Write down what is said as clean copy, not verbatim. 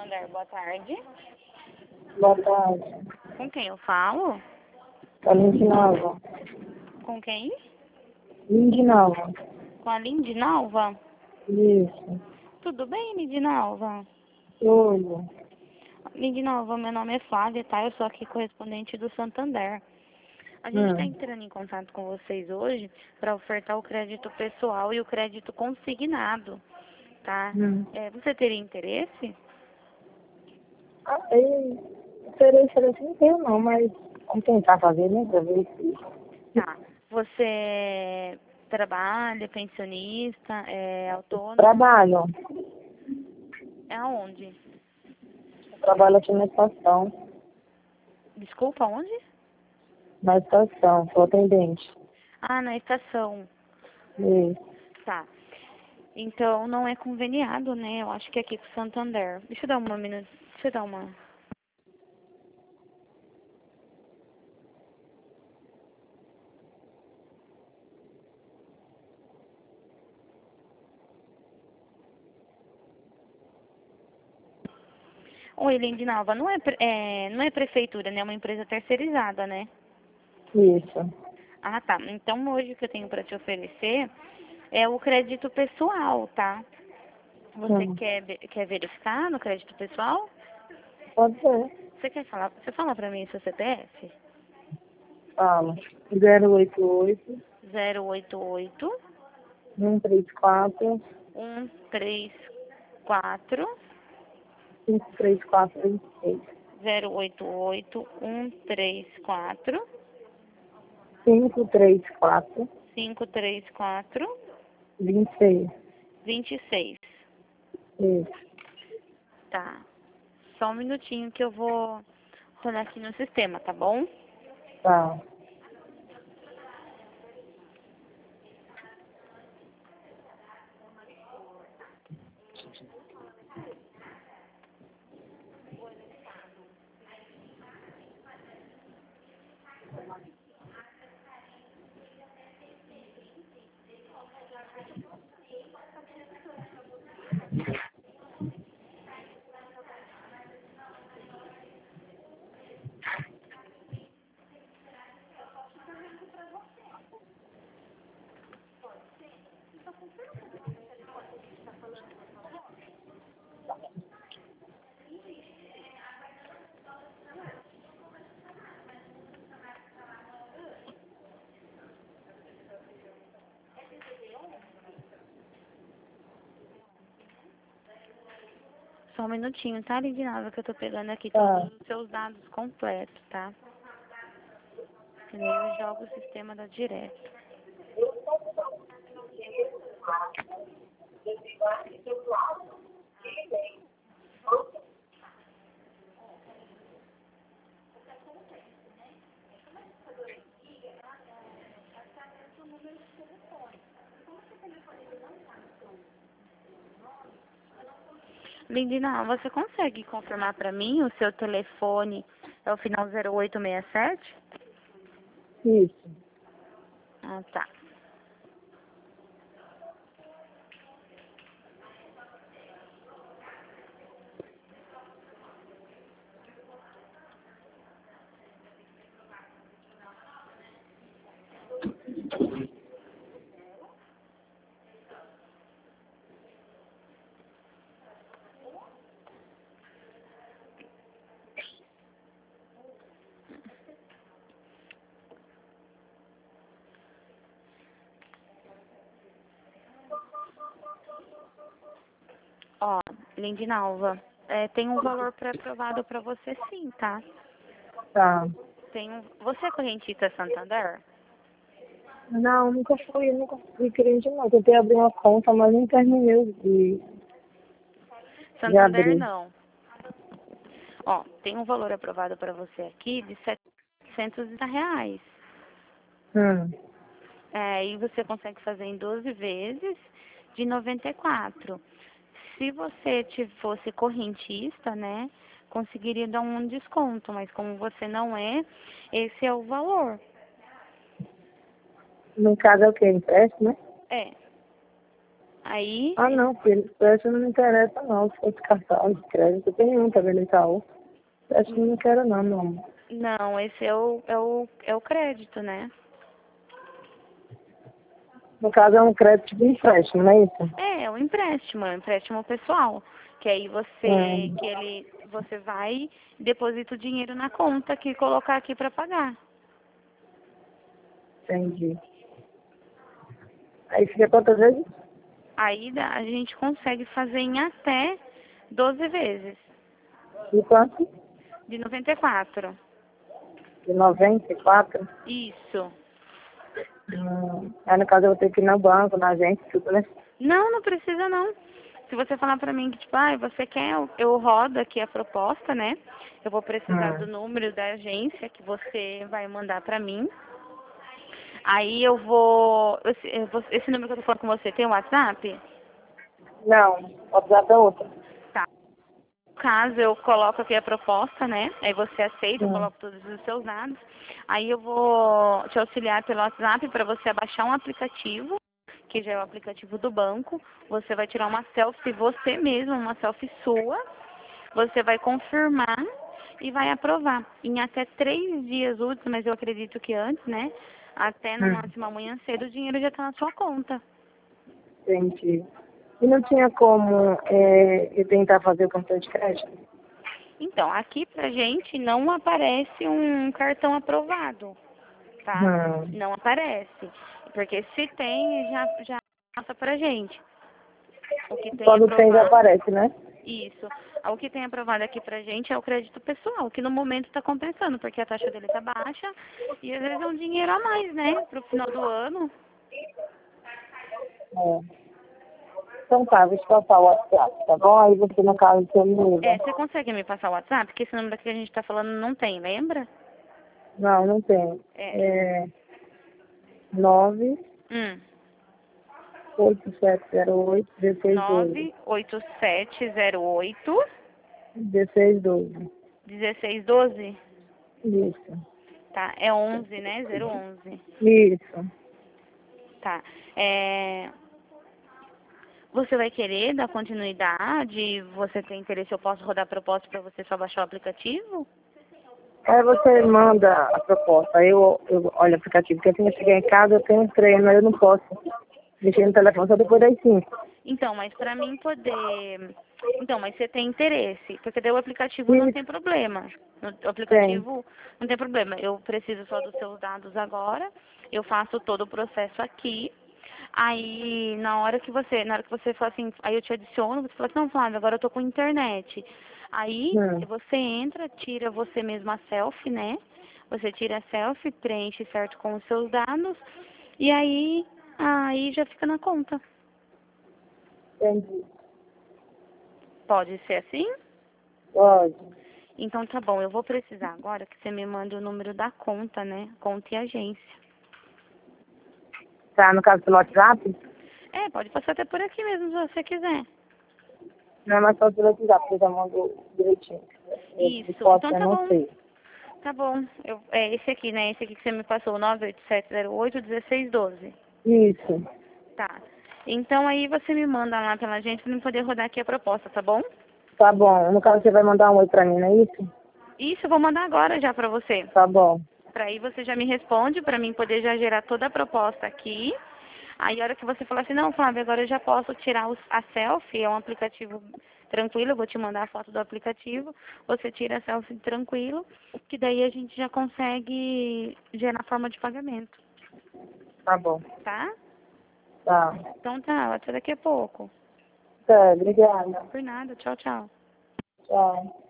Santander, boa tarde. Boa tarde. Com quem eu falo? Com a Lindinalva. Com quem? Lindinalva. Com a Lindinalva? Isso. Tudo bem, Lindinalva? Tudo. Lindinalva, meu nome é Flávia, tá? Eu sou aqui correspondente do Santander. A gente está entrando em contato com vocês hoje para ofertar o crédito pessoal e o crédito consignado, tá? Você teria interesse? Interesse não tenho não, mas vamos tentar fazer, né? Pra ver se... Tá. Você trabalha, pensionista, é autônomo? Trabalho. Aonde? Trabalho aqui na estação. Desculpa, onde? Na estação, sou atendente. Ah, na estação. Isso. Tá. Então não é conveniado, né? Eu acho que é aqui com o Santander. Deixa eu dar uma minuto. Deixa eu dar uma. Oi, Lindinalva, não é prefeitura, né? É uma empresa terceirizada, né? Isso. Ah, tá. Então hoje o que eu tenho para te oferecer é o crédito pessoal, tá? Você quer verificar no crédito pessoal? Pode ser. Você fala para mim seu CPF? Fala. 088 088 134 134 534 26. 088 134 534 534 26. 26. Isso. Tá. Só um minutinho que eu vou rolar aqui no sistema, tá bom? Tá. Só um minutinho, tá, Lidinalva, que eu tô pegando aqui Tá. todos os seus dados completos, tá? Que nem eu jogo o sistema da direto. Lindina, você consegue confirmar pra mim o seu telefone é o final 0867? Isso. Ah, tá. Ó, Lindinalva, tem um valor pré-aprovado pra você sim, tá? Tá. Você é correntista Santander? Não, nunca fui cliente não. Tentei abrir uma conta, mas não terminei de Santander abrir. não. Ó, tem um valor aprovado pra você aqui de R$ 700. Hum. E você consegue fazer em 12 vezes de 94. Se você fosse correntista, né, conseguiria dar um desconto, mas como você não é, esse é o valor. No caso é o quê? Empréstimo, né? É. Aí, Ah, não, filho. Empréstimo não me interessa, não. Se fosse cartão de crédito, eu tenho um também no Itaú. Empréstimo não quero, não, meu amor. não, esse é o crédito, né? No caso, é um crédito de empréstimo, não é isso? É um empréstimo pessoal. Que aí Hum, você vai, deposita o dinheiro na conta que colocar aqui para pagar. entendi. Aí fica quantas vezes? Aí a gente consegue fazer em até 12 vezes, De quanto? de 94. De 94. Isso. Aí, no caso, eu vou ter que ir no banco, na agência, tudo, né? Não, não precisa não. Se você falar pra mim que, tipo, você quer, eu rodo aqui a proposta, né? Eu vou precisar do Hum. número da agência que você vai mandar pra mim. Aí eu vou, esse número que eu tô falando com você tem o WhatsApp? Não, WhatsApp é outra. Tá. No caso, eu coloco aqui a proposta, né? Aí você aceita, eu Hum. coloco todos os seus dados. Aí eu vou te auxiliar pelo WhatsApp para você baixar um aplicativo, que já é o aplicativo do banco. Você vai tirar uma selfie você mesmo, uma selfie sua. Você vai confirmar e vai aprovar. Em até 3 dias úteis, mas eu acredito que antes, né? Até no Hum. máximo amanhã cedo o dinheiro já está na sua conta. Entendi. E não tinha como eu tentar fazer o cartão de crédito? Então, aqui pra gente não aparece um cartão aprovado, tá? Hum. Não aparece. Porque se tem, já passa pra gente. O que tem Quando tem, já aprovado, aparece, né? isso. O que tem aprovado aqui pra gente é o crédito pessoal, que no momento tá compensando, porque a taxa dele tá baixa e às vezes é um dinheiro a mais, né? Pro final do ano. É. Então tá, vou te passar o WhatsApp, tá bom? Aí você, no caso, você me liga. Você consegue me passar o WhatsApp? Porque esse número que a gente tá falando não tem, lembra? Não, não tem. É. É Hum. 98708-1612. 98708 1612. 1612. Isso. Tá, é 11, né? 011. Isso. Tá. Você vai querer dar continuidade? Você tem interesse? Eu posso rodar a proposta para você só baixar o aplicativo? Aí você manda a proposta. Aí eu olho o aplicativo, porque assim eu chegar em casa, eu tenho um treino, aí eu não posso mexer no telefone só depois das 5. Então, mas para mim poder. Então, mas você tem interesse? Porque daí o aplicativo não tem Isso, problema. O tem. aplicativo não tem problema. Eu preciso só dos seus dados agora. Eu faço todo o processo aqui. Aí, na hora que você fala assim, aí eu te adiciono, você fala assim, não, Flávia, agora eu tô com internet. Aí, Hum, você entra, tira você mesma a selfie, né? Você tira a selfie, preenche certo com os seus dados, e aí já fica na conta. entendi. Pode ser assim? Pode. Então tá bom, eu vou precisar agora que você me mande o número da conta, né? Conta e agência. Tá, no caso pelo WhatsApp? Pode passar até por aqui mesmo, se você quiser. Não é mais só pelo WhatsApp, porque eu já mando direitinho. De Isso, foto então eu tá não bom. sei. Tá bom. É esse aqui, né? Esse aqui que você me passou, 98708-1612. Isso. Tá. Então aí você me manda lá pela gente pra eu poder rodar aqui a proposta, tá bom? Tá bom. No caso você vai mandar um oi pra mim, não é isso? Isso, eu vou mandar agora já pra você. Tá bom. Pra aí você já me responde, pra mim poder já gerar toda a proposta aqui. Aí a hora que você falar assim, não, Flávia, agora eu já posso tirar a selfie, é um aplicativo tranquilo, eu vou te mandar a foto do aplicativo, você tira a selfie tranquilo, que daí a gente já consegue gerar forma de pagamento, Tá bom. tá? Tá. Então tá, até daqui a pouco. Tá, obrigada. Por nada, tchau, tchau. Tchau.